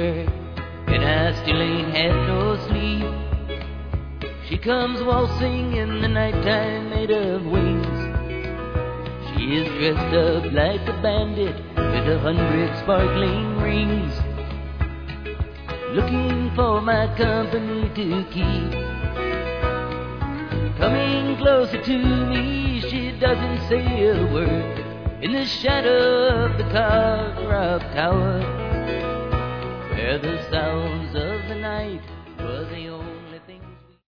work, and I still ain't had no sleep. She comes waltzing in the nighttime made of wings. She is dressed up like a bandit with 100 sparkling rings, looking for my company to keep. Coming closer to me, she doesn't say a word. In the shadow of the carved rock tower, where the sound